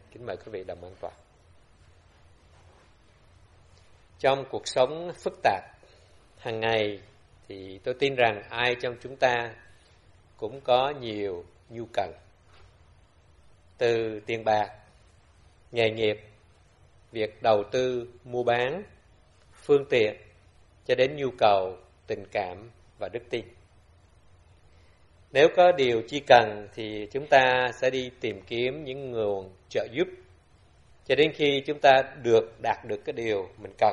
Kính mời quý vị đồng an toàn. Trong cuộc sống phức tạp hàng ngày thì tôi tin rằng ai trong chúng ta cũng có nhiều nhu cầu. Từ tiền bạc, nghề nghiệp, việc đầu tư, mua bán, phương tiện cho đến nhu cầu tình cảm và đức tin. Nếu có điều chi cần thì chúng ta sẽ đi tìm kiếm những nguồn trợ giúp cho đến khi chúng ta đạt được cái điều mình cần.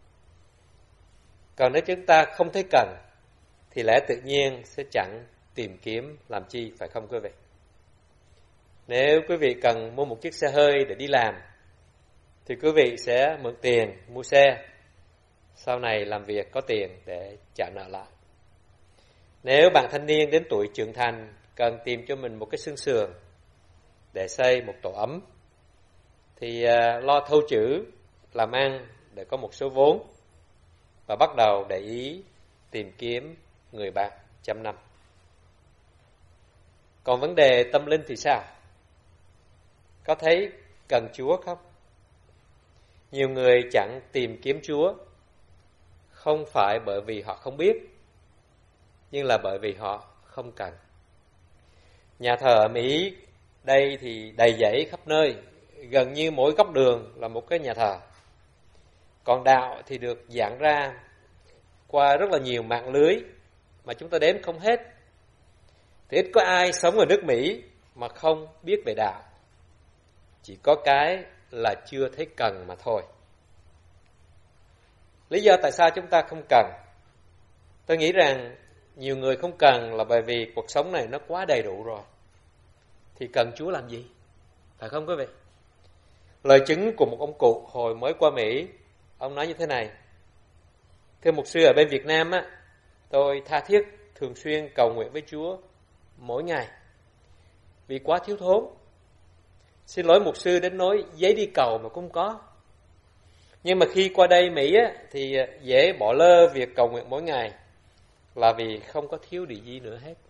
Còn nếu chúng ta không thấy cần thì lẽ tự nhiên sẽ chẳng tìm kiếm làm chi, phải không quý vị? Nếu quý vị cần mua một chiếc xe hơi để đi làm thì quý vị sẽ mượn tiền mua xe, sau này làm việc có tiền để trả nợ lại. Nếu bạn thanh niên đến tuổi trưởng thành cần tìm cho mình một cái xương sườn để xây một tổ ấm thì lo thâu chữ, làm ăn để có một số vốn và bắt đầu để ý tìm kiếm người bạn chăm năm. Còn vấn đề tâm linh thì sao? Có thấy cần Chúa không? Nhiều người chẳng tìm kiếm Chúa không phải bởi vì họ không biết, nhưng là bởi vì họ không cần. Nhà thờ ở Mỹ đây thì đầy dẫy khắp nơi, gần như mỗi góc đường là một cái nhà thờ. Còn đạo thì được giảng ra qua rất là nhiều mạng lưới mà chúng ta đếm không hết. Thì ít có ai sống ở nước Mỹ mà không biết về đạo. Chỉ có cái là chưa thấy cần mà thôi. Lý do tại sao chúng ta không cần? Tôi nghĩ rằng nhiều người không cần là bởi vì cuộc sống này nó quá đầy đủ rồi. Thì cần Chúa làm gì? Phải không quý vị? Lời chứng của một ông cụ hồi mới qua Mỹ, ông nói như thế này: thưa mục sư, ở bên Việt Nam á, tôi tha thiết thường xuyên cầu nguyện với Chúa mỗi ngày vì quá thiếu thốn. Xin lỗi mục sư đến nỗi giấy đi cầu mà cũng có. Nhưng mà khi qua đây Mỹ á, thì dễ bỏ lơ việc cầu nguyện mỗi ngày là vì không có thiếu điều gì nữa hết.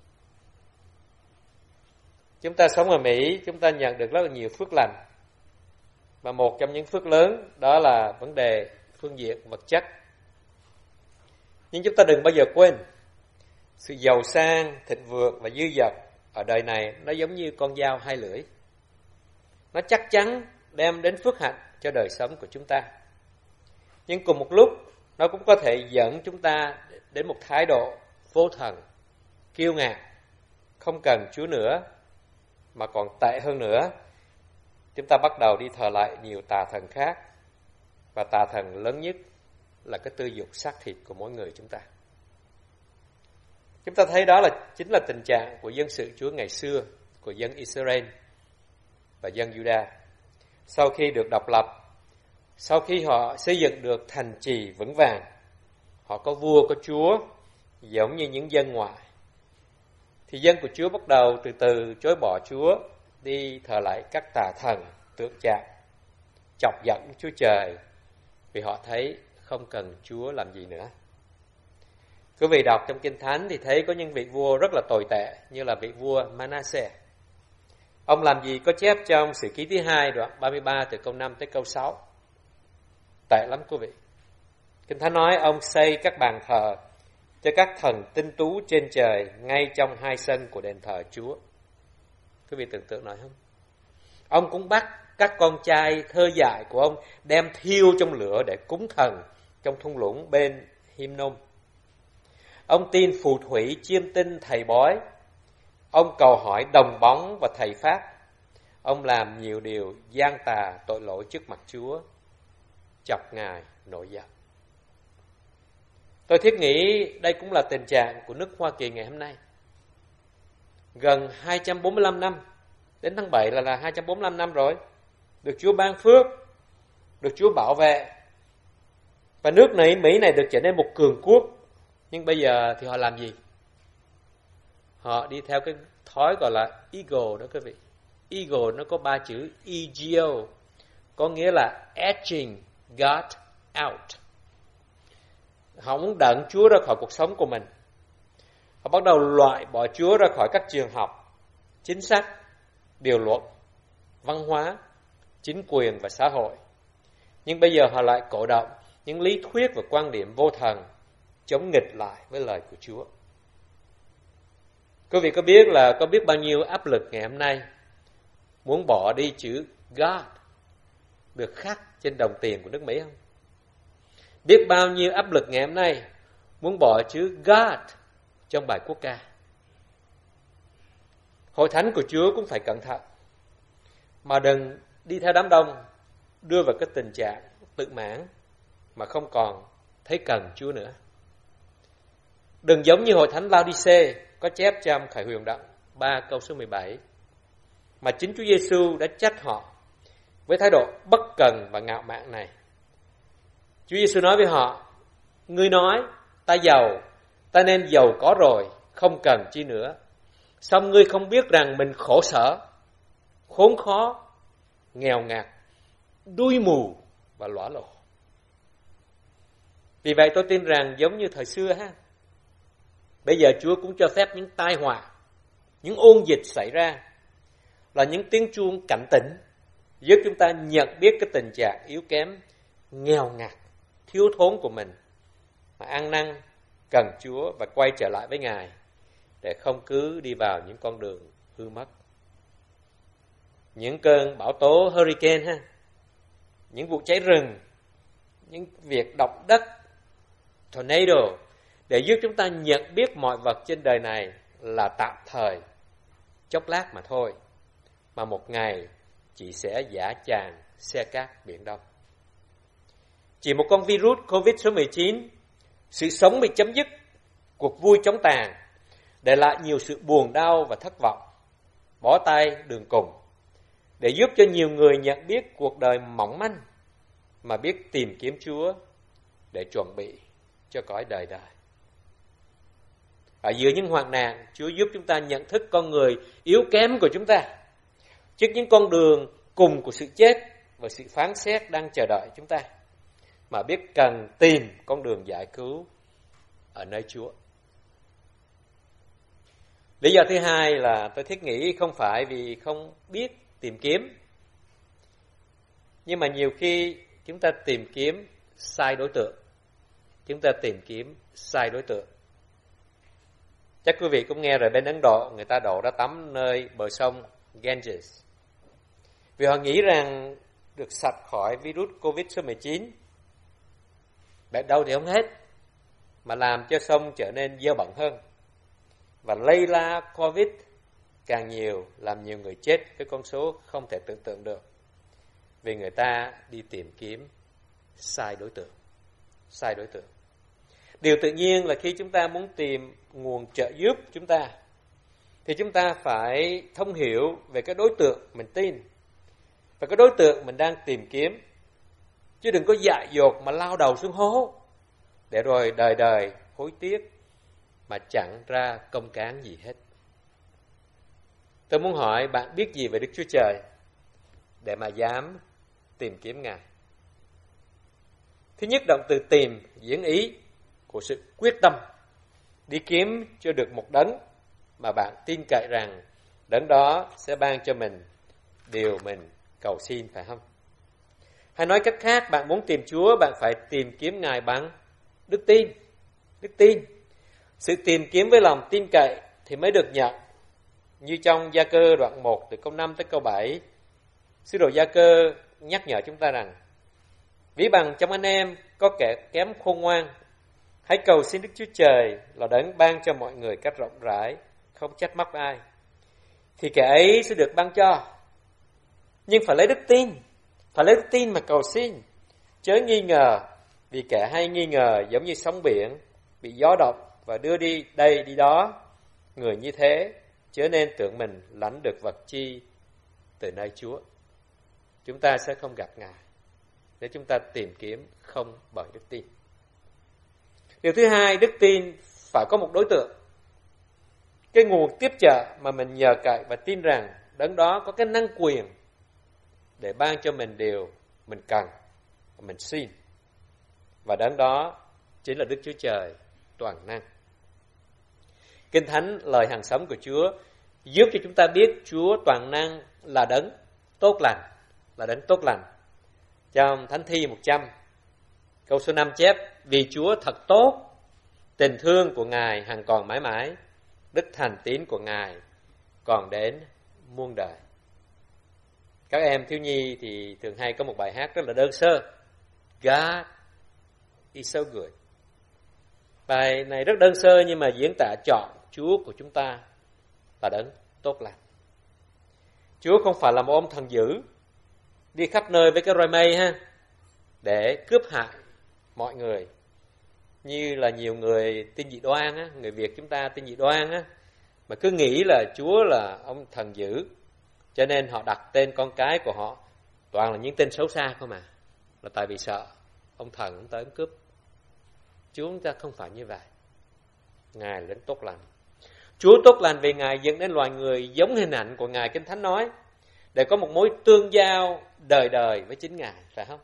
Chúng ta sống ở Mỹ, chúng ta nhận được rất là nhiều phước lành. Và một trong những phước lớn đó là vấn đề phương diện vật chất. Nhưng chúng ta đừng bao giờ quên, sự giàu sang, thịnh vượng và dư dật ở đời này nó giống như con dao hai lưỡi. Nó chắc chắn đem đến phước hạnh cho đời sống của chúng ta. Nhưng cùng một lúc, nó cũng có thể dẫn chúng ta đến một thái độ vô thần, kiêu ngạo, không cần Chúa nữa, mà còn tệ hơn nữa. Chúng ta bắt đầu đi thờ lại nhiều tà thần khác, và tà thần lớn nhất là cái tư dục xác thịt của mỗi người chúng ta. Chúng ta thấy đó chính là tình trạng của dân sự Chúa ngày xưa, của dân Israel và dân Juda. Sau khi được độc lập, sau khi họ xây dựng được thành trì vững vàng, họ có vua có chúa giống như những dân ngoại, thì dân của Chúa bắt đầu từ từ chối bỏ Chúa, đi thờ lại các tà thần tượng trạng, chọc giận Chúa Trời vì họ thấy không cần Chúa làm gì nữa. Quý vị đọc trong Kinh Thánh thì thấy có những vị vua rất là tồi tệ, như là vị vua Manasseh. Ông làm gì có chép trong Sử Ký thứ 2 đoạn 33 từ câu 5 tới câu 6. Tệ lắm quý vị. Kinh Thánh nói ông xây các bàn thờ cho các thần tinh tú trên trời ngay trong hai sân của đền thờ Chúa. Quý vị tưởng tượng nói không? Ông cũng bắt các con trai thơ dại của ông đem thiêu trong lửa để cúng thần trong thung lũng bên Hinnom. Ông tin phù thủy, chiêm tinh, thầy bói. Ông cầu hỏi đồng bóng và thầy pháp. Ông làm nhiều điều gian tà tội lỗi trước mặt Chúa, chọc Ngài nổi giận. Tôi thiết nghĩ đây cũng là tình trạng của nước Hoa Kỳ ngày hôm nay. Gần 245 năm, đến tháng 7 là 245 năm rồi, được Chúa ban phước, được Chúa bảo vệ. Và nước này, Mỹ này được trở nên một cường quốc. Nhưng bây giờ thì họ làm gì? Họ đi theo cái thói gọi là ego đó quý vị. Ego nó có 3 chữ ego, có nghĩa là edging God out. Họ muốn đận Chúa ra khỏi cuộc sống của mình. Họ bắt đầu loại bỏ Chúa ra khỏi các trường học, chính sách, điều luật, văn hóa, chính quyền và xã hội. Nhưng bây giờ họ lại cổ động những lý thuyết và quan điểm vô thần chống nghịch lại với lời của Chúa. Quý vị có biết là có biết bao nhiêu áp lực ngày hôm nay muốn bỏ đi chữ God được khắc trên đồng tiền của nước Mỹ không? Biết bao nhiêu áp lực ngày hôm nay muốn bỏ chữ God trong bài quốc ca. Hội thánh của Chúa cũng phải cẩn thận, mà đừng đi theo đám đông, đưa vào cái tình trạng tự mãn mà không còn thấy cần Chúa nữa. Đừng giống như hội thánh Lao-đi-xê có chép trong Khải Huyền Động 3 câu số 17, mà chính Chúa Giêsu đã trách họ với thái độ bất cần và ngạo mạn này. Chúa Giêsu nói với họ: ngươi nói ta giàu, ta nên giàu có rồi, không cần chi nữa. Song ngươi không biết rằng mình khổ sở, khốn khó, nghèo ngặt, đuôi mù và lõa lồ. Vì vậy tôi tin rằng giống như thời xưa bây giờ Chúa cũng cho phép những tai họa, những ôn dịch xảy ra là những tiếng chuông cảnh tỉnh, giúp chúng ta nhận biết cái tình trạng yếu kém, nghèo ngặt, thiếu thốn của mình, mà ăn năn cần Chúa và quay trở lại với Ngài, để không cứ đi vào những con đường hư mất. Những cơn bão tố hurricane, những vụ cháy rừng, những việc động đất, tornado, để giúp chúng ta nhận biết mọi vật trên đời này là tạm thời, chốc lát mà thôi, mà một ngày chỉ sẽ dã tràn xe cát biển Đông. Chỉ một con virus Covid số 19, sự sống bị chấm dứt, cuộc vui chóng tàn, để lại nhiều sự buồn đau và thất vọng, bó tay đường cùng, để giúp cho nhiều người nhận biết cuộc đời mỏng manh, mà biết tìm kiếm Chúa để chuẩn bị cho cõi đời đời. Ở giữa những hoạn nạn, Chúa giúp chúng ta nhận thức con người yếu kém của chúng ta trước những con đường cùng của sự chết và sự phán xét đang chờ đợi chúng ta, mà biết cần tìm con đường giải cứu ở nơi Chúa. Lý do thứ hai là tôi thiết nghĩ không phải vì không biết tìm kiếm, nhưng mà nhiều khi chúng ta tìm kiếm sai đối tượng. Chúng ta tìm kiếm sai đối tượng. Chắc quý vị cũng nghe rồi, bên Ấn Độ người ta đổ ra tắm nơi bờ sông Ganges, vì họ nghĩ rằng được sạch khỏi virus Covid số 19. Bẹt đâu thì không hết, mà làm cho sông trở nên dơ bẩn hơn, và lây la Covid càng nhiều, làm nhiều người chết với con số không thể tưởng tượng được, vì người ta đi tìm kiếm sai đối tượng. Sai đối tượng. Điều tự nhiên là khi chúng ta muốn tìm nguồn trợ giúp chúng ta, thì chúng ta phải thông hiểu về cái đối tượng mình tin và cái đối tượng mình đang tìm kiếm, chứ đừng có dại dột mà lao đầu xuống hố, để rồi đời đời hối tiếc mà chẳng ra công cán gì hết. Tôi muốn hỏi bạn biết gì về Đức Chúa Trời để mà dám tìm kiếm Ngài? Thứ nhất, động từ tìm diễn ý của sự quyết tâm đi kiếm cho được một đấng mà bạn tin cậy rằng đấng đó sẽ ban cho mình điều mình cầu xin, phải không? Hay nói cách khác, bạn muốn tìm Chúa, bạn phải tìm kiếm Ngài bằng đức tin. Đức tin. Sự tìm kiếm với lòng tin cậy thì mới được nhận. Như trong Gia Cơ đoạn 1 từ câu 5 tới câu 7, sứ đồ Gia Cơ nhắc nhở chúng ta rằng: ví bằng trong anh em có kẻ kém khôn ngoan, hãy cầu xin Đức Chúa Trời là đấng ban cho mọi người cách rộng rãi, không trách móc ai, thì kẻ ấy sẽ được ban cho. Nhưng phải lấy đức tin, phải lấy đức tin mà cầu xin, chớ nghi ngờ, vì kẻ hay nghi ngờ giống như sóng biển bị gió động và đưa đi đây đi đó. Người như thế chớ nên tưởng mình lãnh được vật chi từ nơi Chúa. Chúng ta sẽ không gặp Ngài nếu chúng ta tìm kiếm không bởi đức tin. Điều thứ hai, đức tin phải có một đối tượng, cái nguồn tiếp trợ mà mình nhờ cậy và tin rằng đấng đó có cái năng quyền để ban cho mình điều mình cần, mình xin. Và đấng đó chính là Đức Chúa Trời toàn năng. Kinh Thánh, lời hằng sống của Chúa, giúp cho chúng ta biết Chúa toàn năng là đấng tốt lành, là đấng tốt lành. Trong Thánh Thi 100, câu số 5 chép: vì Chúa thật tốt, tình thương của Ngài hằng còn mãi mãi, đức thành tín của Ngài còn đến muôn đời. Các em thiếu nhi thì thường hay có một bài hát rất là đơn sơ: God is so good. Bài này rất đơn sơ nhưng mà diễn tả chọn Chúa của chúng ta là đấng tốt lành. Chúa không phải là một ông thần dữ đi khắp nơi với cái roi mây để cướp hại mọi người, như là nhiều người tin dị đoan người Việt chúng ta tin dị đoan mà cứ nghĩ là Chúa là ông thần dữ, cho nên họ đặt tên con cái của họ toàn là những tên xấu xa không mà, là tại vì sợ ông thần ông tới ông cướp. Chúa chúng ta không phải như vậy. Ngài là đấng tốt lành. Chúa tốt lành vì Ngài dựng nên loài người giống hình ảnh của Ngài. Kinh Thánh nói để có một mối tương giao đời đời với chính Ngài, phải không?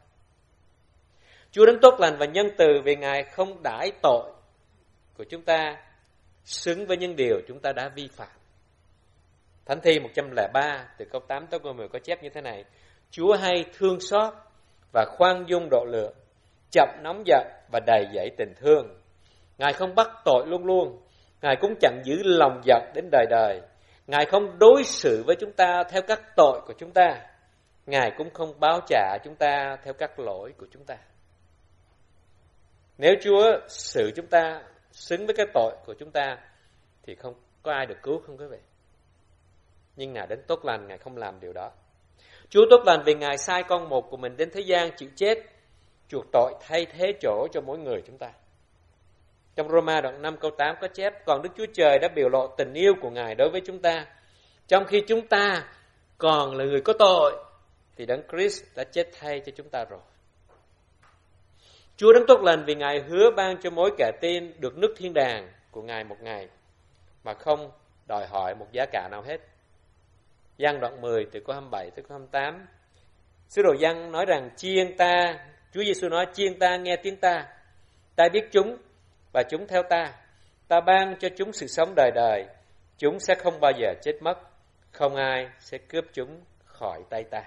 Chúa đấng tốt lành và nhân từ vì Ngài không đãi tội của chúng ta xứng với những điều chúng ta đã vi phạm. Thánh Thi 103 từ câu 8 tới câu 10 có chép như thế này: Chúa hay thương xót và khoan dung độ lượng, chậm nóng giận và đầy dẫy tình thương. Ngài không bắt tội luôn luôn, Ngài cũng chẳng giữ lòng giận đến đời đời. Ngài không đối xử với chúng ta theo các tội của chúng ta, Ngài cũng không báo trả chúng ta theo các lỗi của chúng ta. Nếu Chúa xử chúng ta xứng với cái tội của chúng ta thì không có ai được cứu, không quý vị. Nhưng Ngài đến tốt lành, Ngài không làm điều đó. Chúa tốt lành vì Ngài sai con một của mình đến thế gian chịu chết, chuộc tội thay thế chỗ cho mỗi người chúng ta. Trong Roma đoạn 5 câu 8 có chép: còn Đức Chúa Trời đã biểu lộ tình yêu của Ngài đối với chúng ta, trong khi chúng ta còn là người có tội thì Đấng Christ đã chết thay cho chúng ta rồi. Chúa đấng tốt lành vì Ngài hứa ban cho mỗi kẻ tin được nước thiên đàng của Ngài một ngày mà không đòi hỏi một giá cả nào hết. Giăng đoạn 10 từ câu 27 tới câu 28, sứ đồ Giăng nói rằng: chiên ta, Chúa Giêsu nói: chiên ta nghe tiếng ta, ta biết chúng và chúng theo ta, ta ban cho chúng sự sống đời đời, chúng sẽ không bao giờ chết mất, không ai sẽ cướp chúng khỏi tay ta.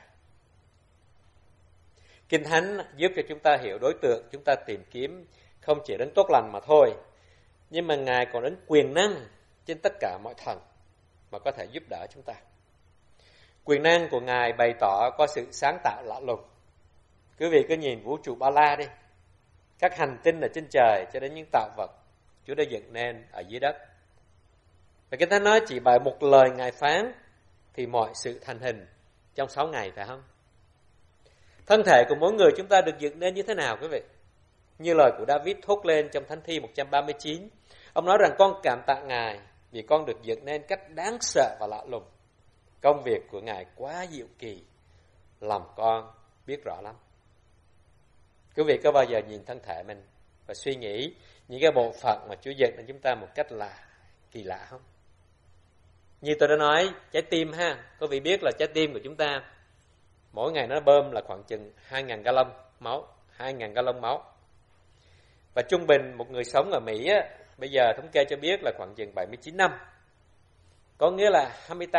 Kinh Thánh giúp cho chúng ta hiểu đối tượng chúng ta tìm kiếm không chỉ đến tốt lành mà thôi, nhưng mà Ngài còn đến quyền năng trên tất cả mọi thần mà có thể giúp đỡ chúng ta. Quyền năng của Ngài bày tỏ qua sự sáng tạo lạ lùng. Quý vị cứ nhìn vũ trụ bao la đi, các hành tinh ở trên trời cho đến những tạo vật Chúa đã dựng nên ở dưới đất. Và Kinh Thánh nói chỉ bởi một lời Ngài phán thì mọi sự thành hình trong 6 ngày, phải không? Thân thể của mỗi người chúng ta được dựng nên như thế nào quý vị? Như lời của David thốt lên trong Thánh Thi 139. Ông nói rằng: con cảm tạ Ngài vì con được dựng nên cách đáng sợ và lạ lùng. Công việc của Ngài quá diệu kỳ, lòng con biết rõ lắm. Quý vị có bao giờ nhìn thân thể mình và suy nghĩ những cái bộ phận mà Chúa dựng nên chúng ta một cách là kỳ lạ không? Như tôi đã nói, trái tim quý vị biết là trái tim của chúng ta mỗi ngày nó bơm là khoảng chừng 2.000 gallon máu, 2.000 gallon máu. Và trung bình một người sống ở Mỹ bây giờ thống kê cho biết là khoảng chừng 79 năm. Có nghĩa là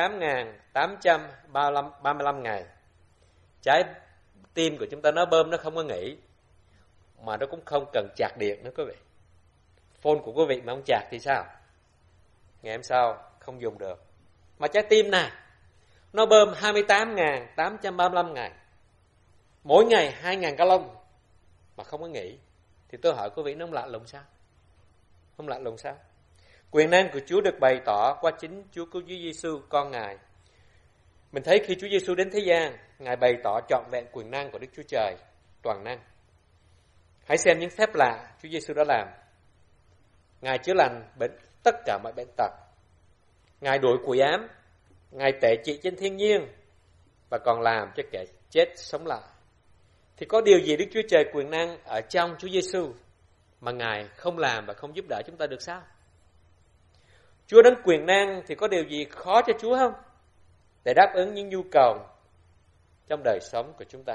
28.835 ngày. Trái tim của chúng ta nó bơm, nó không có nghỉ, mà nó cũng không cần chạc điện nữa quý vị. Phone của quý vị mà không chạc thì sao? Ngày hôm sau không dùng được. Mà trái tim này nó bơm 28.835 ngày, mỗi ngày 2.000 gallon mà không có nghỉ. Thì tôi hỏi quý vị, nó không lạ lùng sao? Không lạ lùng sao? Quyền năng của Chúa được bày tỏ qua chính Chúa Cứu Chúa Giêsu con Ngài. Mình thấy khi Chúa Giêsu đến thế gian, Ngài bày tỏ trọn vẹn quyền năng của Đức Chúa Trời toàn năng. Hãy xem những phép lạ Chúa Giêsu đã làm. Ngài chữa lành bệnh tất cả mọi bệnh tật. Ngài đuổi quỷ ám, Ngài tể trị trên thiên nhiên và còn làm cho kẻ chết sống lại. Thì có điều gì Đức Chúa Trời quyền năng ở trong Chúa Giêsu mà Ngài không làm và không giúp đỡ chúng ta được sao? Chúa đến quyền năng thì có điều gì khó cho Chúa không? Để đáp ứng những nhu cầu trong đời sống của chúng ta.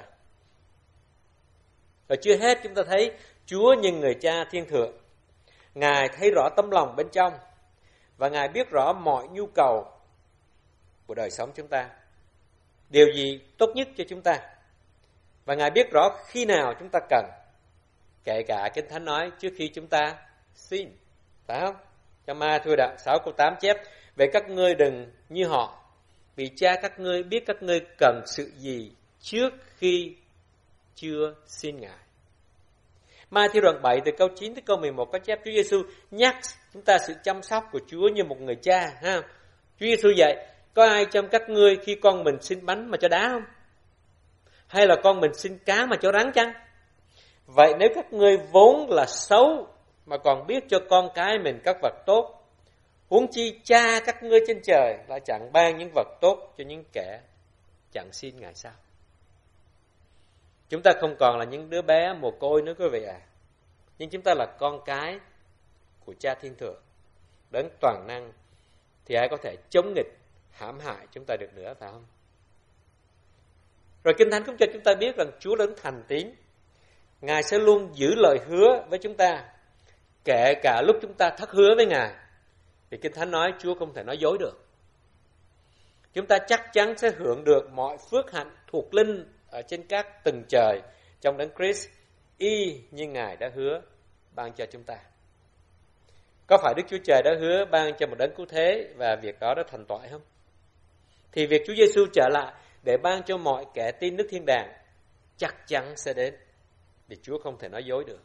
Và chưa hết, chúng ta thấy Chúa như người cha thiên thượng. Ngài thấy rõ tấm lòng bên trong và Ngài biết rõ mọi nhu cầu của đời sống chúng ta. Điều gì tốt nhất cho chúng ta? Và Ngài biết rõ khi nào chúng ta cần. Kể cả Kinh Thánh nói trước khi chúng ta xin. Phải không? Trong Ma-thi-ơ đoạn 6 câu 8 chép: vậy các ngươi đừng như họ, vì Cha các ngươi biết các ngươi cần sự gì trước khi chưa xin Ngài. Ma-thi-ơ đoạn 7 từ câu 9 tới câu 11 có chép Chúa Giêsu nhắc chúng ta sự chăm sóc của Chúa như một người cha. Ha? Chúa Giêsu dạy: có ai trong các ngươi khi con mình xin bánh mà cho đá không? Hay là con mình xin cá mà cho rắn chăng? Vậy nếu các ngươi vốn là xấu mà còn biết cho con cái mình các vật tốt, huống chi Cha các ngươi trên trời lại chẳng ban những vật tốt cho những kẻ chẳng xin Ngài sao? Chúng ta không còn là những đứa bé mồ côi nữa quý vị à. Nhưng chúng ta là con cái của Cha Thiên Thượng, Đấng toàn năng, thì ai có thể chống nghịch, hãm hại chúng ta được nữa, phải không? Rồi Kinh Thánh cũng cho chúng ta biết rằng Chúa Đấng thành tín, Ngài sẽ luôn giữ lời hứa với chúng ta, kể cả lúc chúng ta thất hứa với Ngài. Thì Kinh Thánh nói Chúa không thể nói dối được. Chúng ta chắc chắn sẽ hưởng được mọi phước hạnh thuộc linh ở trên các tầng trời trong Đấng Christ, y như Ngài đã hứa ban cho chúng ta. Có phải Đức Chúa Trời đã hứa ban cho một đấng cứu thế và việc đó đã thành tọa không? Thì việc Chúa Giêsu trở lại để ban cho mọi kẻ tin nước thiên đàng chắc chắn sẽ đến, vì Chúa không thể nói dối được.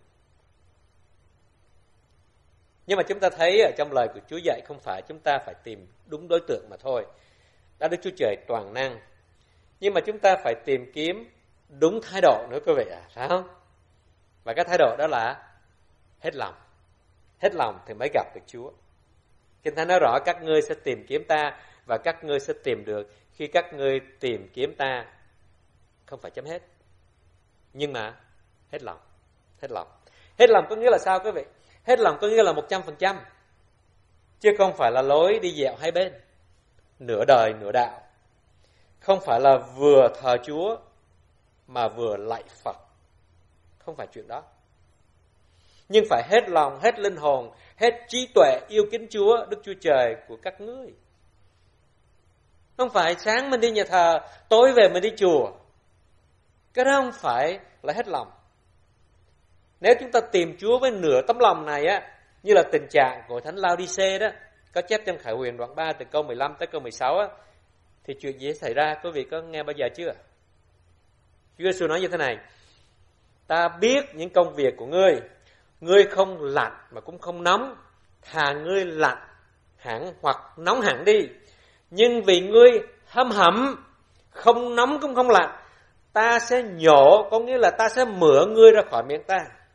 Nhưng mà chúng ta thấy ở trong lời của Chúa dạy không phải chúng ta phải tìm đúng đối tượng mà thôi. Đó, Đức Chúa Trời toàn năng. Nhưng mà chúng ta phải tìm kiếm đúng thái độ nữa quý vị ạ, phải không? Và cái thái độ đó là hết lòng. Hết lòng thì mới gặp được Chúa. Kinh Thánh nói rõ các ngươi sẽ tìm kiếm ta và các ngươi sẽ tìm được khi các ngươi tìm kiếm ta. Không phải chấm hết. Nhưng mà hết lòng. Hết lòng. Hết lòng có nghĩa là sao quý vị? Hết lòng có nghĩa là 100%. Chứ không phải là lối đi dẹo hai bên. Nửa đời nửa đạo. Không phải là vừa thờ Chúa mà vừa lạy Phật. Không phải chuyện đó. Nhưng phải hết lòng, hết linh hồn, hết trí tuệ yêu kính Chúa, Đức Chúa Trời của các ngươi. Không phải sáng mình đi nhà thờ, tối về mình đi chùa. Cái đó không phải là hết lòng. Nếu chúng ta tìm Chúa với nửa tấm lòng này á, như là tình trạng của Thánh Lao-đi-xê đó, có chép trong Khải Huyền đoạn 3 từ câu 15 tới câu 16 á, thì chuyện gì xảy ra? Quý vị có nghe bao giờ chưa? Chúa Giêsu nói như thế này: ta biết những công việc của ngươi, ngươi không lạnh mà cũng không nóng, thà ngươi lạnh hẳn hoặc nóng hẳn đi. Nhưng vì ngươi hâm hẩm, không nóng cũng không lạnh, ta sẽ nhổ, có nghĩa là ta sẽ mửa ngươi ra khỏi miệng ta.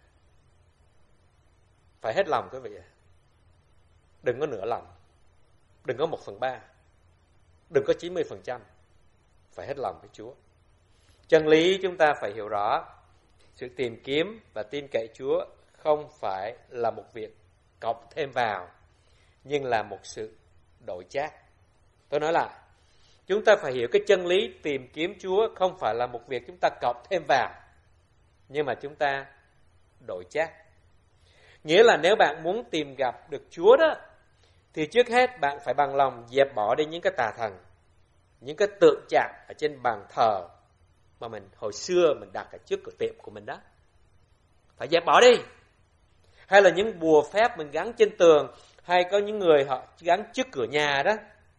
Phải hết lòng quý vị. Đừng có nửa lòng, đừng có 1/3, đừng có 90%. Phải hết lòng với Chúa. Chân lý chúng ta phải hiểu rõ. Sự tìm kiếm và tin cậy Chúa không phải là một việc cộng thêm vào, nhưng là một sự đổi chác. Tôi nói lại, chúng ta phải hiểu cái chân lý tìm kiếm Chúa không phải là một việc chúng ta cộng thêm vào, nhưng mà chúng ta đổi chác. Nghĩa là nếu bạn muốn tìm gặp được Chúa đó, thì trước hết bạn phải bằng lòng dẹp bỏ đi những cái tà thần, những cái tượng chạm ở trên bàn thờ mà mình hồi xưa mình đặt ở trước cửa tiệm của mình đó. Phải dẹp bỏ đi. Hay là những bùa phép mình gắn trên tường, hay có những người họ gắn trước cửa nhà đó.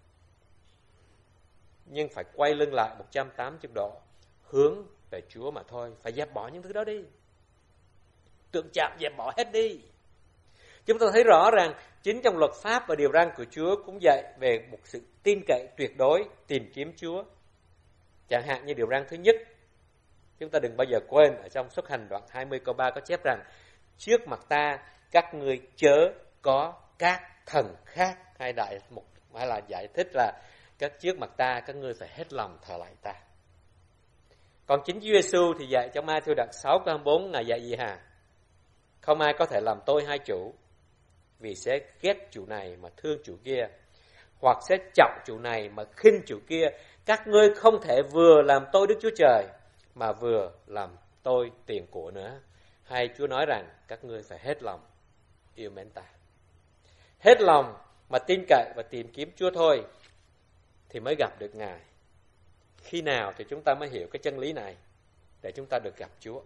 Nhưng phải quay lưng lại 180 độ, hướng về Chúa mà thôi. Phải dẹp bỏ những thứ đó đi. Tượng chạm dẹp bỏ hết đi. Chúng ta thấy rõ ràng chính trong luật pháp và điều răn của Chúa cũng dạy về một sự tin cậy tuyệt đối, tìm kiếm Chúa. Chẳng hạn như điều răn thứ nhất, chúng ta đừng bao giờ quên ở trong Xuất Hành đoạn 20 câu 3 có chép rằng: trước mặt ta các ngươi chớ có các thần khác, hay là giải thích là các trước mặt ta các ngươi phải hết lòng thờ lạy ta. Còn chính Chúa Giêsu thì dạy trong Ma-thi-ơ đoạn 6 câu 24, Ngài dạy gì hả? Không ai có thể làm tôi hai chủ, vì sẽ ghét chủ này mà thương chủ kia, hoặc sẽ trọng chủ này mà khinh chủ kia. Các ngươi không thể vừa làm tôi Đức Chúa Trời mà vừa làm tôi tiền của nữa. Hay Chúa nói rằng các ngươi phải hết lòng yêu mến ta. Hết lòng mà tin cậy và tìm kiếm Chúa thôi thì mới gặp được Ngài. Khi nào thì chúng ta mới hiểu cái chân lý này để chúng ta được gặp Chúa.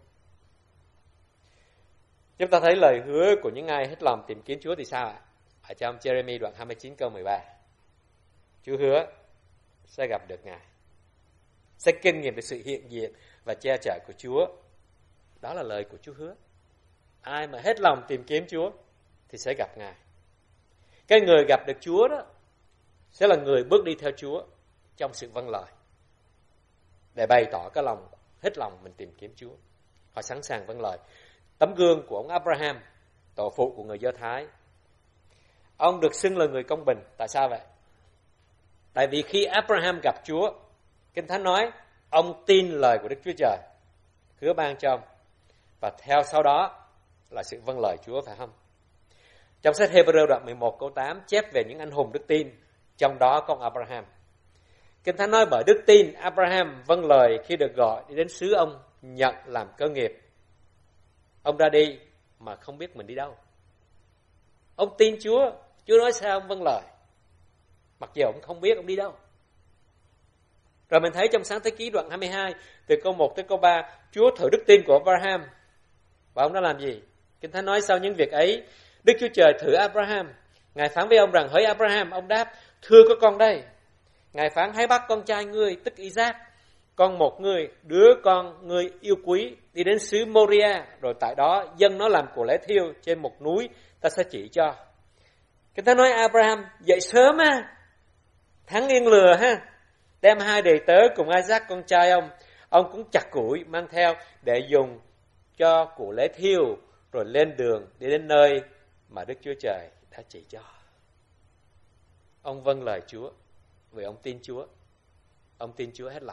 Chúng ta thấy lời hứa của những ai hết lòng tìm kiếm Chúa thì sao ạ? Ở trong Jeremy đoạn 29 câu 13. Chúa hứa sẽ gặp được Ngài, sẽ kinh nghiệm được sự hiện diện và che chở của Chúa. Đó là lời của Chúa hứa. Ai mà hết lòng tìm kiếm Chúa thì sẽ gặp Ngài. Cái người gặp được Chúa đó sẽ là người bước đi theo Chúa trong sự vâng lời, để bày tỏ cái lòng hết lòng mình tìm kiếm Chúa. Họ sẵn sàng vâng lời. Tấm gương của ông Abraham, tổ phụ của người Do Thái, ông được xưng là người công bình. Tại sao vậy? Tại vì khi Abraham gặp Chúa, Kinh Thánh nói ông tin lời của Đức Chúa Trời hứa ban cho ông, và theo sau đó là sự vâng lời Chúa, phải không? Trong sách Hebrew đoạn 11 câu 8 chép về những anh hùng đức tin, trong đó có ông Abraham. Kinh Thánh nói bởi đức tin Abraham vâng lời khi được gọi đi đến xứ ông nhận làm cơ nghiệp. Ông ra đi mà không biết mình đi đâu. Ông tin Chúa, Chúa nói sao ông vâng lời, mặc dù ông không biết ông đi đâu. Rồi mình thấy trong Sáng Thế Ký đoạn 22 từ câu 1 tới câu 3, Chúa thử đức tin của Abraham và ông đã làm gì? Kinh Thánh nói sau những việc ấy, Đức Chúa Trời thử Abraham. Ngài phán với ông rằng: hỡi Abraham, ông đáp: thưa có con đây. Ngài phán: hãy bắt con trai ngươi tức Isaac, con một ngươi, đứa con ngươi yêu quý, đi đến xứ Moria, rồi tại đó dâng nó làm của lễ thiêu trên một núi ta sẽ chỉ cho. Kinh Thánh nói Abraham dậy sớm thắng yên lừa đem hai đầy tớ cùng Isaac con trai ông cũng chặt củi mang theo để dùng cho của lễ thiêu, rồi lên đường đi đến nơi mà Đức Chúa Trời đã chỉ cho. Ông vâng lời Chúa vì ông tin Chúa. Ông tin Chúa hết lòng.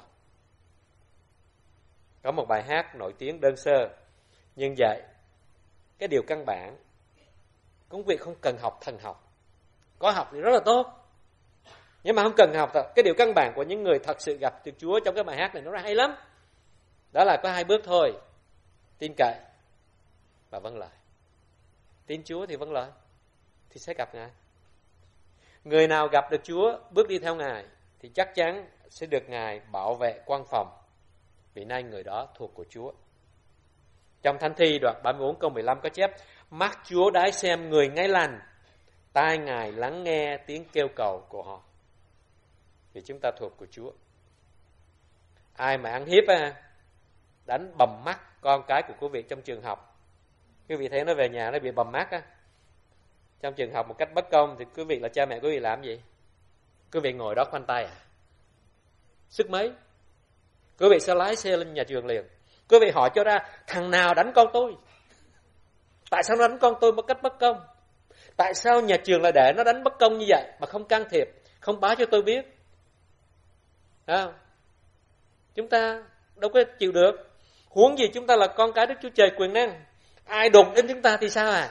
Có một bài hát nổi tiếng đơn sơ, nhưng vậy cái điều căn bản, công việc không cần học thần học. Có học thì rất là tốt, nhưng mà không cần học. Cái điều căn bản của những người thật sự gặp được Chúa trong cái bài hát này nó hay lắm. Đó là có hai bước thôi: tin cậy và vâng lời. Tin Chúa thì vâng lời, thì sẽ gặp Ngài. Người nào gặp được Chúa, bước đi theo Ngài, thì chắc chắn sẽ được Ngài bảo vệ quan phòng, vì nay người đó thuộc của Chúa. Trong Thánh Thi đoạn 34 câu 15 có chép: mắt Chúa đái xem người ngay lành, tai Ngài lắng nghe tiếng kêu cầu của họ. Vì chúng ta thuộc của Chúa. Ai mà ăn hiếp đánh bầm mắt con cái của quý vị trong trường học, quý vị thấy nó về nhà nó bị bầm mắt trong trường học một cách bất công, thì quý vị là cha mẹ quý vị làm gì? Quý vị ngồi đó khoanh tay sức mấy? Quý vị sẽ lái xe lên nhà trường liền. Quý vị hỏi cho ra thằng nào đánh con tôi? Tại sao nó đánh con tôi một cách bất công? Tại sao nhà trường lại để nó đánh bất công như vậy mà không can thiệp, không báo cho tôi biết? Không? Chúng ta đâu có chịu được. Huống gì chúng ta là con cái Đức Chúa Trời quyền năng. Ai đụng đến chúng ta thì sao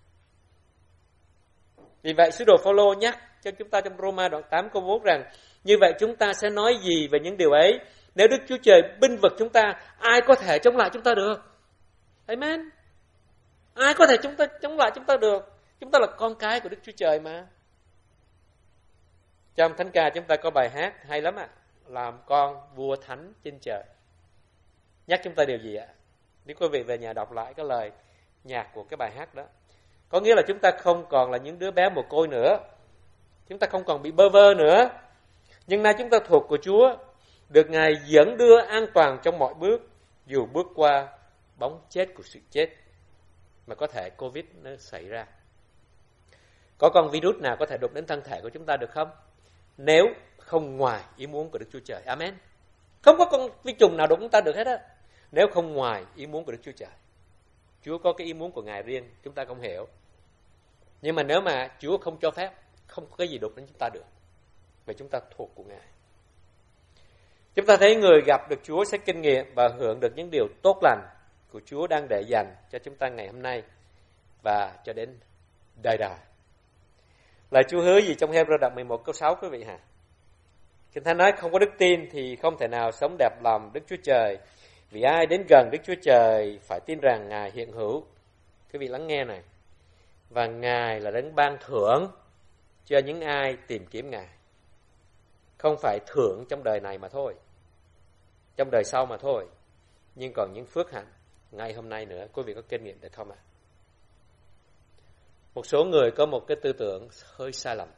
Vì vậy sứ đồ Phao-lô nhắc cho chúng ta trong Roma đoạn 8 câu 4 rằng: như vậy chúng ta sẽ nói gì về những điều ấy? Nếu Đức Chúa Trời binh vực chúng ta, ai có thể chống lại chúng ta được? Amen. Ai có thể chống lại chúng ta được? Chúng ta là con cái của Đức Chúa Trời mà. Trong Thánh ca chúng ta có bài hát hay lắm làm con vua thánh trên trời. Nhắc chúng ta điều gì Nếu quý vị về nhà đọc lại cái lời nhạc của cái bài hát đó, có nghĩa là chúng ta không còn là những đứa bé mồ côi nữa, chúng ta không còn bị bơ vơ nữa, nhưng nay chúng ta thuộc của Chúa, được Ngài dẫn đưa an toàn trong mọi bước, dù bước qua bóng chết của sự chết, mà có thể Covid nó xảy ra. Có con virus nào có thể đụng đến thân thể của chúng ta được không? Nếu không ngoài ý muốn của Đức Chúa Trời. Amen. Không có con vi trùng nào đụng chúng ta được hết nếu không ngoài ý muốn của Đức Chúa Trời. Chúa có cái ý muốn của Ngài riêng, chúng ta không hiểu. Nhưng mà nếu mà Chúa không cho phép, không có cái gì đụng đến chúng ta được, vì chúng ta thuộc của Ngài. Chúng ta thấy người gặp được Chúa sẽ kinh nghiệm và hưởng được những điều tốt lành của Chúa đang để dành cho chúng ta ngày hôm nay và cho đến đời đời. Lời Chúa hứa gì trong Hebrew đoạn 11 câu 6 quý vị Kinh Thánh nói không có đức tin thì không thể nào sống đẹp lòng Đức Chúa Trời. Vì ai đến gần Đức Chúa Trời phải tin rằng Ngài hiện hữu. Quý vị lắng nghe này. Và Ngài là đấng ban thưởng cho những ai tìm kiếm Ngài. Không phải thưởng trong đời này mà thôi, trong đời sau mà thôi, nhưng còn những phước hạnh ngay hôm nay nữa. Quý vị có kinh nghiệm được không ạ? Một số người có một cái tư tưởng hơi sai lầm.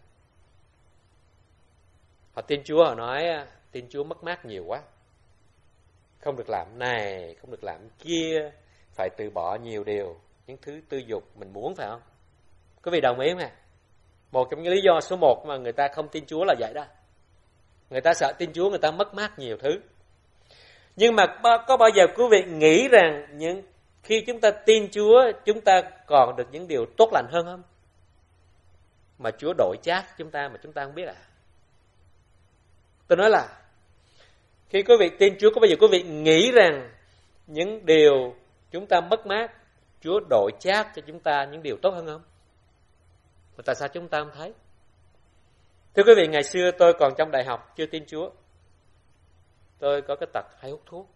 Họ tin Chúa, họ nói tin Chúa mất mát nhiều quá, không được làm này, không được làm kia, phải từ bỏ nhiều điều, những thứ tư dục mình muốn, phải không? Quý vị đồng ý không ạ? Một trong những lý do số 1 mà người ta không tin Chúa là vậy đó. Người ta sợ tin Chúa, người ta mất mát nhiều thứ. Nhưng mà có bao giờ quý vị nghĩ rằng khi chúng ta tin Chúa, chúng ta còn được những điều tốt lành hơn không? Mà Chúa đổi chác chúng ta mà chúng ta không biết à? Tôi nói là khi quý vị tin Chúa, có bao giờ quý vị nghĩ rằng những điều chúng ta mất mát, Chúa đổi chác cho chúng ta những điều tốt hơn không? Mà tại sao chúng ta không thấy? Thưa quý vị, ngày xưa tôi còn trong đại học chưa tin Chúa. Tôi có cái tật hay hút thuốc.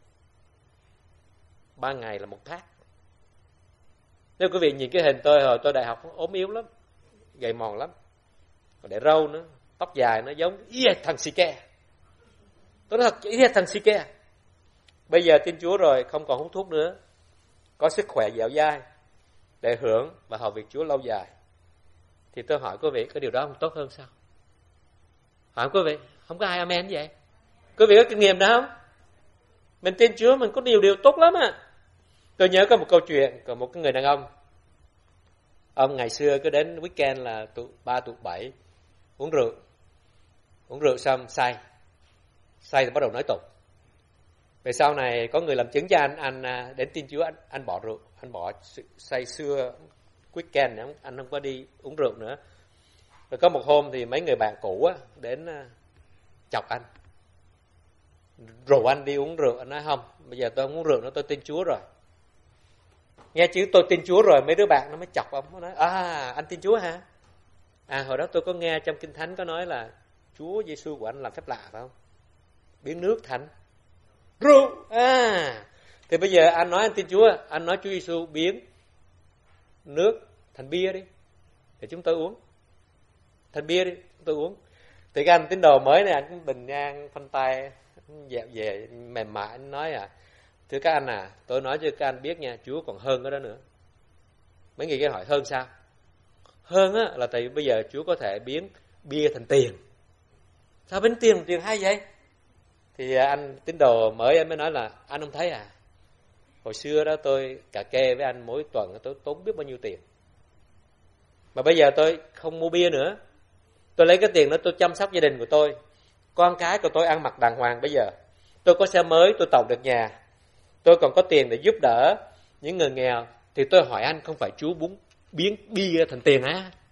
3 ngày là một thác. Nếu quý vị nhìn cái hình tôi hồi tôi đại học ốm yếu lắm, gầy mòn lắm, còn để râu nữa, tóc dài nó giống thằng xì ke. Tôi nói thật, thằng xì ke. Bây giờ tin Chúa rồi, không còn hút thuốc nữa, có sức khỏe dẻo dai để hưởng và hầu việc Chúa lâu dài. Thì tôi hỏi quý vị, cái điều đó không tốt hơn sao? Hỏi quý vị, không có ai amen vậy? Quý vị có kinh nghiệm đó không? Mình tin Chúa, mình có nhiều điều tốt lắm à. Tôi nhớ có một câu chuyện của một cái người đàn ông. Ông ngày xưa cứ đến weekend là tụ 3 tụ 7 uống rượu. Uống rượu xong say thì bắt đầu nói tục. Về sau này có người làm chứng cho anh đến tin Chúa, anh bỏ rượu, anh bỏ sự say xưa weekend, anh không có đi uống rượu nữa. Rồi có một hôm thì mấy người bạn cũ đến chọc anh, rủ anh đi uống rượu. Anh nói không, bây giờ tôi không uống rượu nữa, tôi tin Chúa rồi. Nghe chứ tôi tin Chúa rồi, mấy đứa bạn nó mới chọc ông. Nó nói, anh tin Chúa hả? Hồi đó tôi có nghe trong Kinh Thánh có nói là Chúa Giêsu của anh làm phép lạ, phải không? Biến nước thành rượu. Thì bây giờ anh nói anh tin Chúa, anh nói Chúa Giêsu biến nước thành bia đi, để chúng tôi uống. Thành bia đi, chúng tôi uống. Thì cái anh tín đồ mới này, anh cũng bình an, phanh tay, dẹp về mềm mại, anh nói thưa các anh tôi nói cho các anh biết nha, Chúa còn hơn cái đó nữa. Mấy người kia hỏi hơn sao? Hơn là tại vì bây giờ Chúa có thể biến bia thành tiền. Sao biến tiền thành tiền hay vậy? Thì anh tín đồ mới anh mới nói là anh không thấy hồi xưa đó tôi cà kê với anh mỗi tuần tôi tốn biết bao nhiêu tiền. Mà bây giờ tôi không mua bia nữa. Tôi lấy cái tiền đó tôi chăm sóc gia đình của tôi. Con cái của tôi ăn mặc đàng hoàng bây giờ. Tôi có xe mới, tôi tậu được nhà. Tôi còn có tiền để giúp đỡ những người nghèo. Thì tôi hỏi anh, không phải Chúa biến bia thành tiền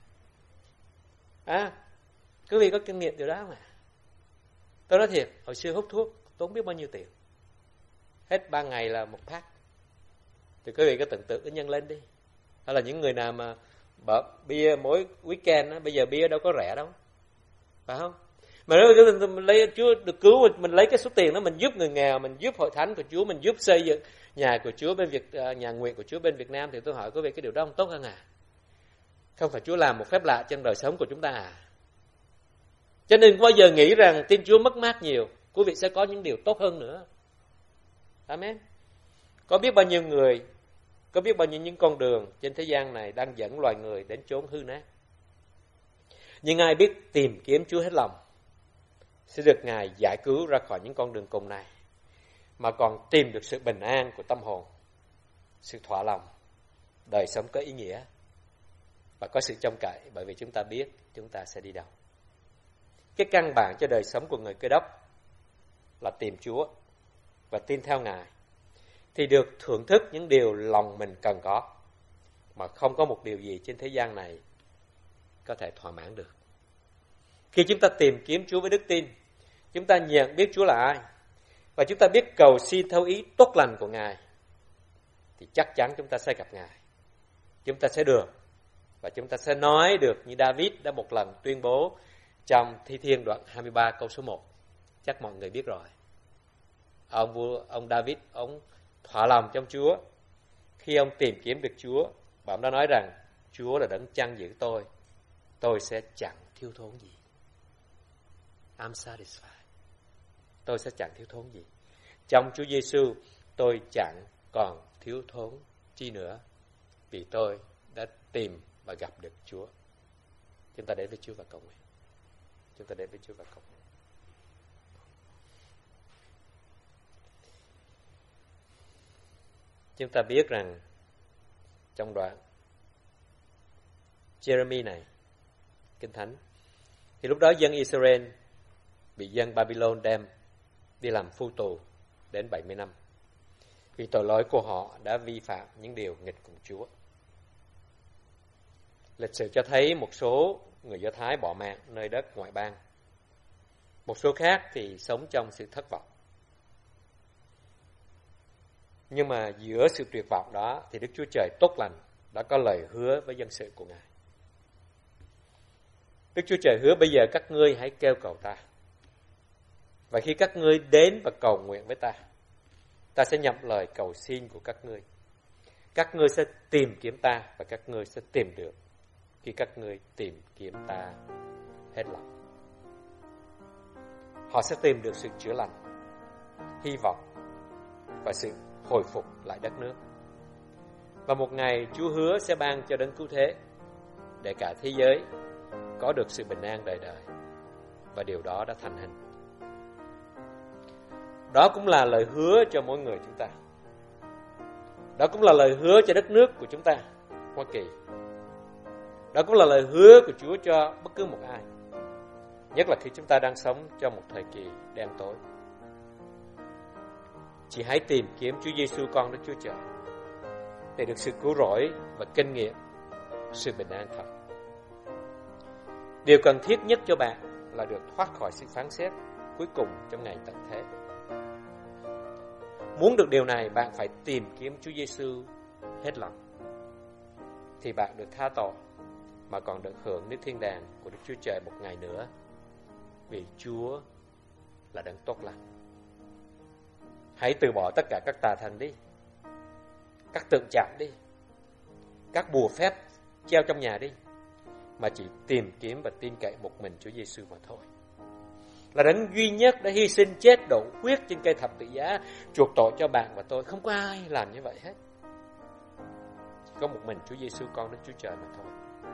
quý vị có kinh nghiệm điều đó không ạ? Tôi nói thiệt, hồi xưa hút thuốc tốn biết bao nhiêu tiền. Hết 3 ngày là một phát. Thì quý vị có tưởng tượng cái nhân lên đi. Hay là những người nào mà bia mỗi weekend bây giờ bia đâu có rẻ đâu, phải không? Mà nếu mình lấy Chúa được cứu, mình lấy cái số tiền đó mình giúp người nghèo, mình giúp hội thánh của Chúa, mình giúp xây dựng nhà của Chúa bên nhà nguyện của Chúa bên Việt Nam, thì tôi hỏi quý vị cái điều đó không tốt hơn Không phải Chúa làm một phép lạ trong đời sống của chúng ta Cho nên bao giờ nghĩ rằng tin Chúa mất mát nhiều, quý vị sẽ có những điều tốt hơn nữa. Amen. Có biết bao nhiêu người, có biết bao nhiêu những con đường trên thế gian này đang dẫn loài người đến chốn hư nát. Nhưng ai biết tìm kiếm Chúa hết lòng sẽ được Ngài giải cứu ra khỏi những con đường cùng này, mà còn tìm được sự bình an của tâm hồn, sự thỏa lòng, đời sống có ý nghĩa và có sự trông cậy, bởi vì chúng ta biết chúng ta sẽ đi đâu. Cái căn bản cho đời sống của người Cơ Đốc là tìm Chúa và tin theo Ngài, thì được thưởng thức những điều lòng mình cần có, mà không có một điều gì trên thế gian này có thể thỏa mãn được. Khi chúng ta tìm kiếm Chúa với đức tin, chúng ta nhận biết Chúa là ai, và chúng ta biết cầu xin theo ý tốt lành của Ngài, thì chắc chắn chúng ta sẽ gặp Ngài. Chúng ta sẽ được, và chúng ta sẽ nói được như David đã một lần tuyên bố trong Thi Thiên đoạn 23 câu số 1. Chắc mọi người biết rồi. Ông David, ông thỏa lòng trong Chúa. Khi ông tìm kiếm được Chúa, và ông đã nói rằng Chúa là đấng chăn giữ tôi sẽ chẳng thiếu thốn gì. I'm satisfied. Tôi sẽ chẳng thiếu thốn gì. Trong Chúa Giêsu tôi chẳng còn thiếu thốn chi nữa, vì tôi đã tìm và gặp được Chúa. Chúng ta đến với Chúa và cầu nguyện. Chúng ta đến với Chúa và cầu nguyện. Chúng ta biết rằng trong đoạn Jeremy này, Kinh Thánh, thì lúc đó dân Israel bị dân Babylon đem đi làm phu tù đến 70 năm. Vì tội lỗi của họ đã vi phạm những điều nghịch cùng Chúa. Lịch sử cho thấy một số người Do Thái bỏ mạng nơi đất ngoại bang. Một số khác thì sống trong sự thất vọng. Nhưng mà giữa sự tuyệt vọng đó thì Đức Chúa Trời tốt lành đã có lời hứa với dân sự của Ngài. Đức Chúa Trời hứa bây giờ các ngươi hãy kêu cầu ta. Và khi các ngươi đến và cầu nguyện với ta, ta sẽ nhận lời cầu xin của các ngươi. Các ngươi sẽ tìm kiếm ta và các ngươi sẽ tìm được khi các ngươi tìm kiếm ta hết lòng. Họ sẽ tìm được sự chữa lành, hy vọng và sự hồi phục lại đất nước. Và một ngày Chúa hứa sẽ ban cho đấng cứu thế để cả thế giới có được sự bình an đời đời. Và điều đó đã thành hình. Đó cũng là lời hứa cho mỗi người chúng ta. Đó cũng là lời hứa cho đất nước của chúng ta, Hoa Kỳ. Đó cũng là lời hứa của Chúa cho bất cứ một ai, nhất là khi chúng ta đang sống trong một thời kỳ đen tối. Chỉ hãy tìm kiếm Chúa Giêsu con Đức Chúa Trời để được sự cứu rỗi và kinh nghiệm sự bình an thật. Điều cần thiết nhất cho bạn là được thoát khỏi sự phán xét cuối cùng trong ngày tận thế. Muốn được điều này, bạn phải tìm kiếm Chúa Giêsu hết lòng. Thì bạn được tha tội mà còn được hưởng nước thiên đàng của Đức Chúa Trời một ngày nữa. Vì Chúa là đấng tốt lành. Hãy từ bỏ tất cả các tà thần đi, các tượng chạm đi, các bùa phép treo trong nhà đi, mà chỉ tìm kiếm và tin cậy một mình Chúa Giêsu mà thôi. Là đấng duy nhất đã hy sinh chết đổ huyết trên cây thập tự giá chuộc tội cho bạn và tôi. Không có ai làm như vậy hết. Chỉ có một mình Chúa Giêsu con Đức Chúa Trời mà thôi.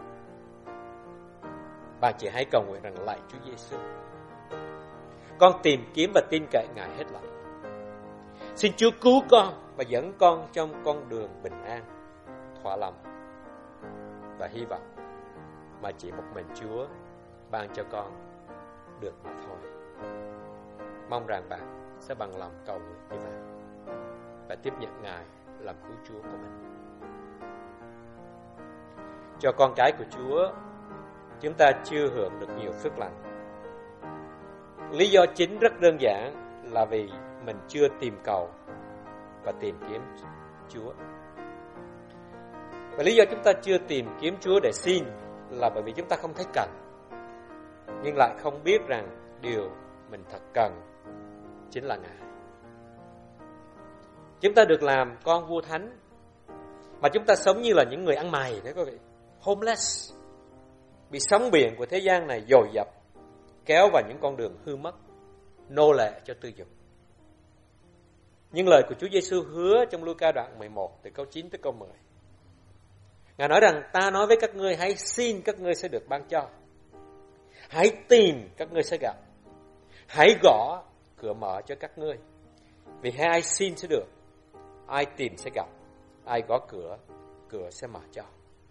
Bạn chỉ hãy cầu nguyện rằng lạy Chúa Giêsu, con tìm kiếm và tin cậy Ngài hết lòng. Xin Chúa cứu con và dẫn con trong con đường bình an, thỏa lòng và hy vọng mà chỉ một mình Chúa ban cho con được mà thôi. Mong rằng bạn sẽ bằng lòng cầu nguyện như vậy và tiếp nhận Ngài làm cứu Chúa của mình. Cho con cái của Chúa, chúng ta chưa hưởng được nhiều phước lành. Lý do chính rất đơn giản là vì mình chưa tìm cầu và tìm kiếm Chúa. Và lý do chúng ta chưa tìm kiếm Chúa để xin là bởi vì chúng ta không thấy cần, nhưng lại không biết rằng điều mình thật cần chính là Ngài. Chúng ta được làm con vua thánh, mà chúng ta sống như là những người ăn mày đấy quý vị. Homeless, bị sóng biển của thế gian này dồn dập, kéo vào những con đường hư mất, nô lệ cho tư dục. Nhưng lời của Chúa Giêsu hứa trong Luca đoạn 11 từ câu 9 tới câu 10. Ngài nói rằng ta nói với các ngươi, hãy xin các ngươi sẽ được ban cho. Hãy tìm các ngươi sẽ gặp. Hãy gõ, cửa mở cho các ngươi. Vì ai xin sẽ được, ai tìm sẽ gặp, ai gõ cửa, cửa sẽ mở cho.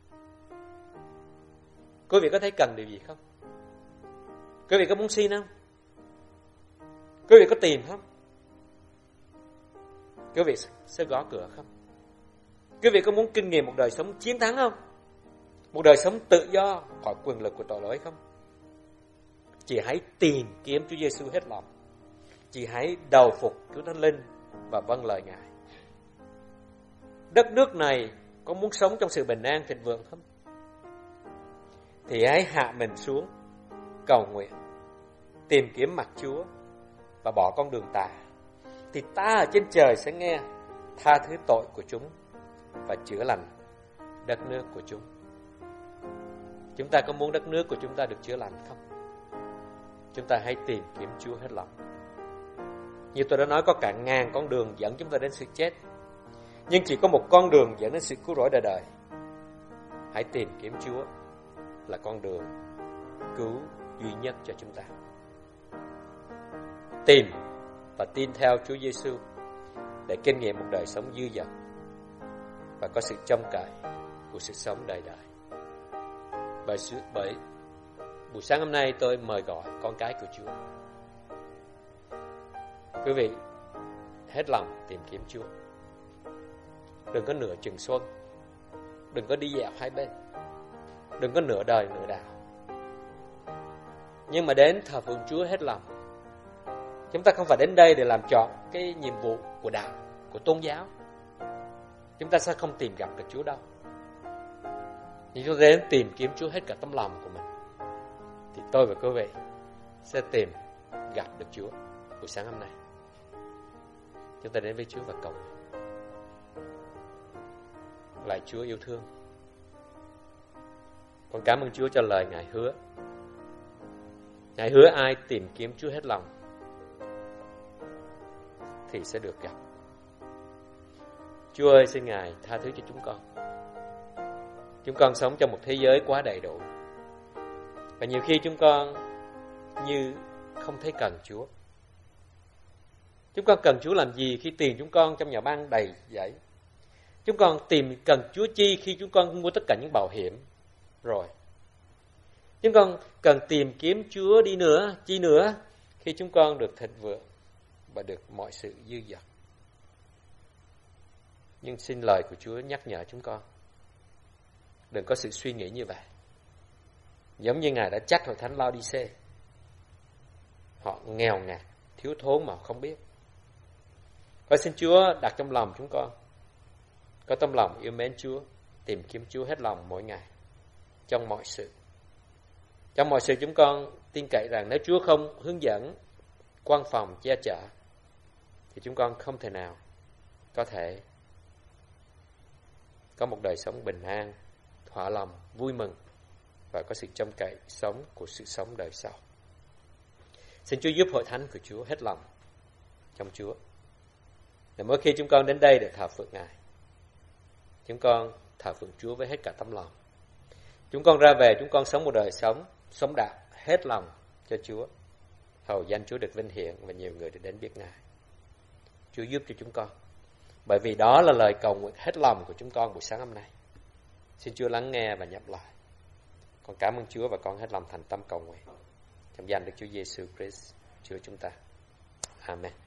Quý vị có thấy cần điều gì không? Quý vị có muốn xin không? Quý vị có tìm không? Quý vị sẽ gõ cửa không? Quý vị có muốn kinh nghiệm một đời sống chiến thắng không? Một đời sống tự do khỏi quyền lực của tội lỗi không? Chỉ hãy tìm kiếm Chúa Giêsu hết lòng. Chỉ hãy đầu phục Chúa Thánh Linh và vâng lời Ngài. Đất nước này có muốn sống trong sự bình an thịnh vượng không? Thì hãy hạ mình xuống, cầu nguyện, tìm kiếm mặt Chúa và bỏ con đường tà. Thì ta ở trên trời sẽ nghe, tha thứ tội của chúng và chữa lành đất nước của chúng. Chúng ta có muốn đất nước của chúng ta được chữa lành không? Chúng ta hãy tìm kiếm Chúa hết lòng. Như tôi đã nói, có cả ngàn con đường dẫn chúng ta đến sự chết, nhưng chỉ có một con đường dẫn đến sự cứu rỗi đời đời. Hãy tìm kiếm Chúa là con đường cứu duy nhất cho chúng ta. Tìm và tin theo Chúa Giêsu để kinh nghiệm một đời sống dư dật và có sự trông cậy của sự sống đời đời. Bởi buổi sáng hôm nay tôi mời gọi con cái của Chúa. Quý vị hết lòng tìm kiếm Chúa. Đừng có nửa chừng xuân, đừng có đi dạo hai bên, đừng có nửa đời nửa đạo, nhưng mà đến thờ phượng Chúa hết lòng. Chúng ta không phải đến đây để làm trọn cái nhiệm vụ của đạo, của tôn giáo. Chúng ta sẽ không tìm gặp được Chúa đâu. Nhưng chúng ta đến tìm kiếm Chúa hết cả tấm lòng của mình, thì tôi và quý vị sẽ tìm gặp được Chúa buổi sáng hôm nay. Chúng ta đến với Chúa và cầu nguyện. Lạy Chúa yêu thương, con cảm ơn Chúa cho lời Ngài hứa. Ngài hứa ai tìm kiếm Chúa hết lòng thì sẽ được gặp. Chúa ơi, xin Ngài tha thứ cho chúng con. Chúng con sống trong một thế giới quá đầy đủ, và nhiều khi chúng con như không thấy cần Chúa. Chúng con cần Chúa làm gì khi tiền chúng con trong nhà băng đầy dẫy? Chúng con cần Chúa chi khi chúng con mua tất cả những bảo hiểm rồi? Chúng con cần tìm kiếm Chúa đi nữa, chi nữa, khi chúng con được thịnh vượng và được mọi sự dư dật. Nhưng xin lời của Chúa nhắc nhở chúng con, đừng có sự suy nghĩ như vậy. Giống như Ngài đã trách hội thánh Lao-đi-xê, họ nghèo ngạt, thiếu thốn mà không biết. Và xin Chúa đặt trong lòng chúng con có tấm lòng yêu mến Chúa, tìm kiếm Chúa hết lòng mỗi ngày, trong mọi sự. Trong mọi sự chúng con tin cậy rằng nếu Chúa không hướng dẫn, quan phòng, che chở, thì chúng con không thể nào có thể có một đời sống bình an, thỏa lòng, vui mừng và có sự trông cậy sống của sự sống đời sau. Xin Chúa giúp hội thánh của Chúa hết lòng trong Chúa. Để mỗi khi chúng con đến đây để thờ phượng Ngài, chúng con thờ phượng Chúa với hết cả tấm lòng. Chúng con ra về, chúng con sống một đời sống đạo hết lòng cho Chúa, hầu danh Chúa được vinh hiển và nhiều người được đến biết Ngài. Chúa giúp cho chúng con, bởi vì đó là lời cầu nguyện hết lòng của chúng con buổi sáng hôm nay. Xin Chúa lắng nghe và nhậm lại. Con cảm ơn Chúa và con hết lòng thành tâm cầu nguyện trong danh Đức Chúa Giêsu Christ, Chúa chúng ta. Amen.